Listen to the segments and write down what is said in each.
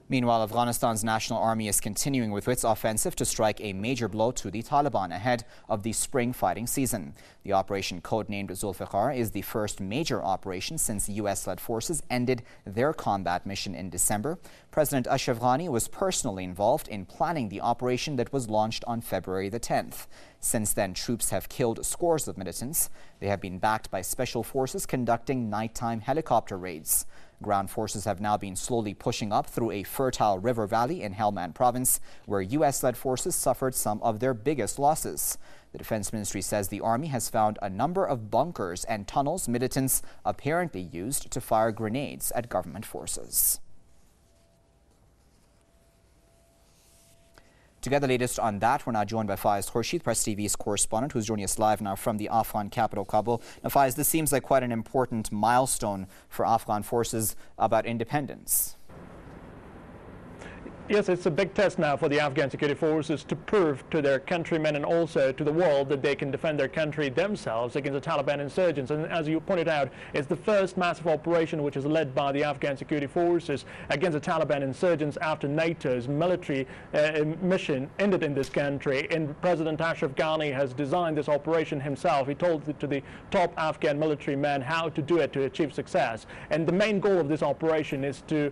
Meanwhile, Afghanistan's National Army is continuing with its offensive to strike a major blow to the Taliban ahead of the spring fighting season. The operation, codenamed Zulfiqar, is the first major operation since U.S.-led forces ended their combat mission in December. President Ashraf Ghani was personally involved in planning the operation that was launched on February the 10th. Since then, troops have killed scores of militants. They have been backed by special forces conducting nighttime helicopter raids. Ground forces have now been slowly pushing up through a fertile river valley in Helmand province, where U.S.-led forces suffered some of their biggest losses. The Defense Ministry says the army has found a number of bunkers and tunnels militants apparently used to fire grenades at government forces. To get the latest on that, we're now joined by Faiz Khurshid, Press TV's correspondent, who's joining us live now from the Afghan capital, Kabul. Now, Faiz, this seems like quite an important milestone for Afghan forces about independence. Yes, it's a big test now for the Afghan security forces to prove to their countrymen and also to the world that they can defend their country themselves against the Taliban insurgents. And as you pointed out, it's the first massive operation which is led by the Afghan security forces against the Taliban insurgents after NATO's military mission ended in this country. And President Ashraf Ghani has designed this operation himself. He told to the top Afghan military men how to do it to achieve success. And the main goal of this operation is to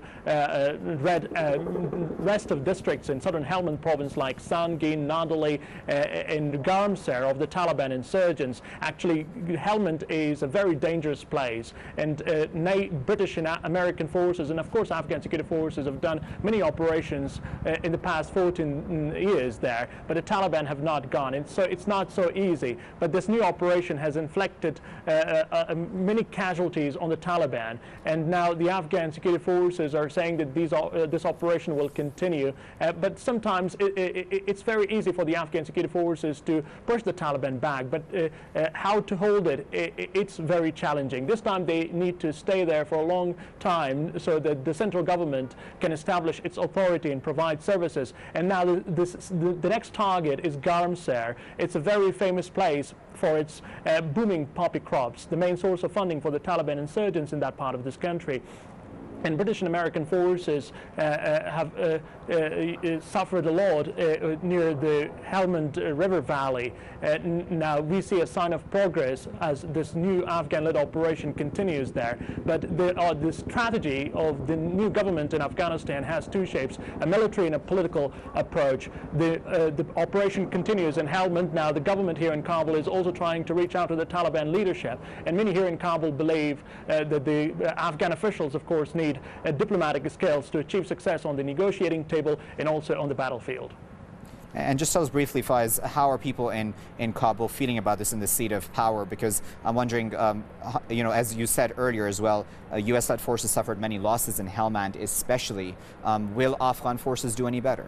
rest of districts in southern Helmand province like Sangin, Nadali, and Garmsar of the Taliban insurgents. Actually, Helmand is a very dangerous place, and British and American forces and of course Afghan security forces have done many operations in the past 14 years there, but the Taliban have not gone, and so it's not so easy. But this new operation has inflicted many casualties on the Taliban, and now the Afghan security forces are saying that this operation will continue. But sometimes it's very easy for the Afghan security forces to push the Taliban back, but how to hold it, it's very challenging. This time they need to stay there for a long time so that the central government can establish its authority and provide services. And now the next target is Garmsar. It's a very famous place for its booming poppy crops, the main source of funding for the Taliban insurgents in that part of this country. And British and American forces have suffered a lot near the Helmand River Valley. Now we see a sign of progress as this new Afghan-led operation continues there. But the strategy of the new government in Afghanistan has two shapes, a military and a political approach. The operation continues in Helmand. Now the government here in Kabul is also trying to reach out to the Taliban leadership. And many here in Kabul believe that the Afghan officials, of course, need diplomatic skills to achieve success on the negotiating table and also on the battlefield. And just tell us briefly, Faiz, how are people in Kabul feeling about this in the seat of power? Because I'm wondering, as you said earlier as well, U.S.-led forces suffered many losses in Helmand especially. Will Afghan forces do any better?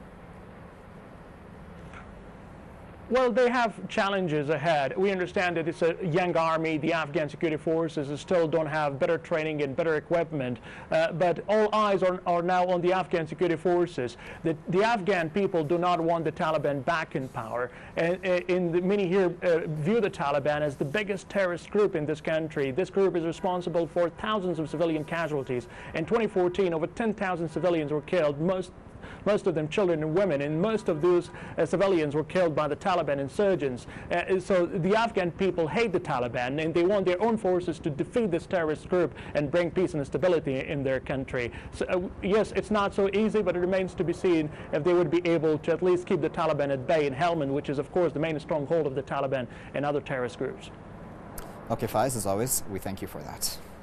Well, they have challenges ahead. We understand that it's a young army. The Afghan security forces still don't have better training and better equipment. But all eyes are now on the Afghan security forces. The Afghan people do not want the Taliban back in power. And many here view the Taliban as the biggest terrorist group in this country. This group is responsible for thousands of civilian casualties. In 2014, over 10,000 civilians were killed, most of them children and women, and most of those civilians were killed by the Taliban insurgents. So the Afghan people hate the Taliban, and they want their own forces to defeat this terrorist group and bring peace and stability in their country. So yes, it's not so easy, but it remains to be seen if they would be able to at least keep the Taliban at bay in Helmand, which is of course the main stronghold of the Taliban and other terrorist groups. Okay, Faiz, as always, we thank you for that.